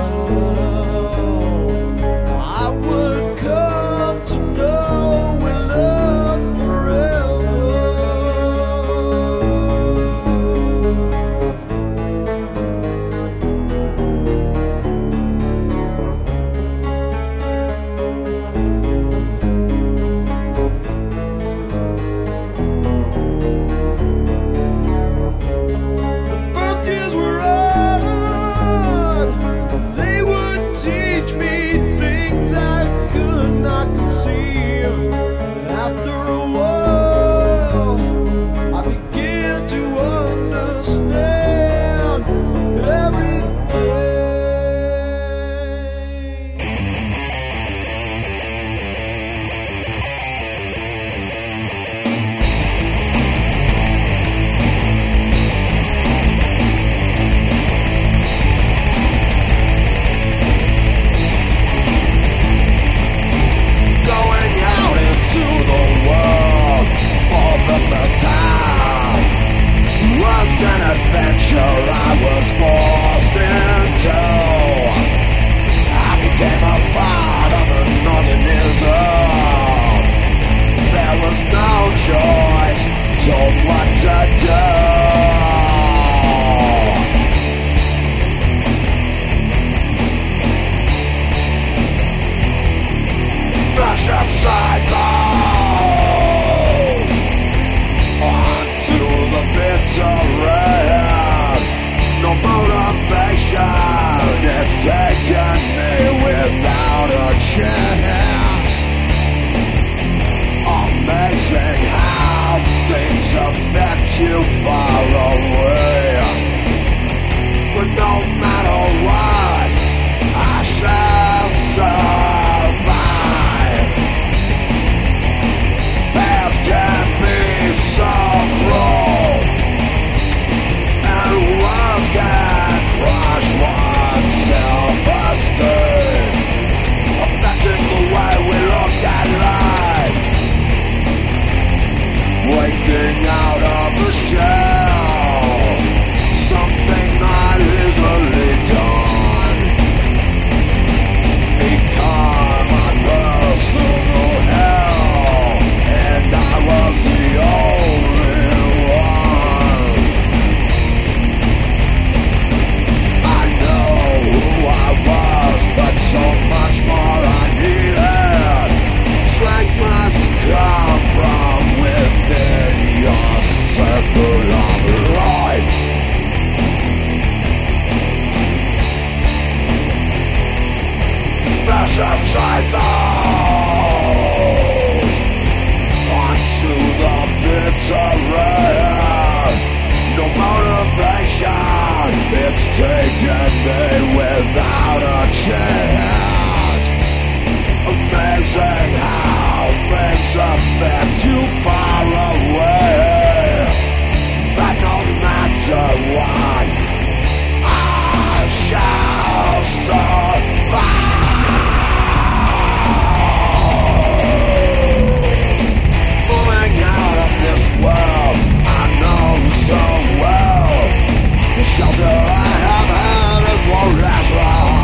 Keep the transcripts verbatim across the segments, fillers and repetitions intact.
I would come to know and love forever. The birth years were odd. They would teach me things I could not conceive. After a while, I began to understand everything. Going out into the world for the first time was an adventure I was forced into. I became a part of an organism. There was no choice, told what to do. Brush aside those onto the bitter end. No motivation, it's taken me without a chance. Amazing how things affect you far away. But no matter what, I shall survive. Paths can be so cruel, and words can crush one's self-esteem, affecting the way we look at life. Waking out of the shell, something not easily done. Become my personal hell, and I was the only one. I know who I was, but so much more I needed. Strength must come from within your circle of life. Brush aside those onto the bitter end. No motivation, it's taken me without a chance. Amazing how things affect you far away. But no matter what, I shall survive. Moving out of this world I know so well. The shelter I have had, it won't last long.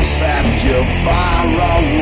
left you far away.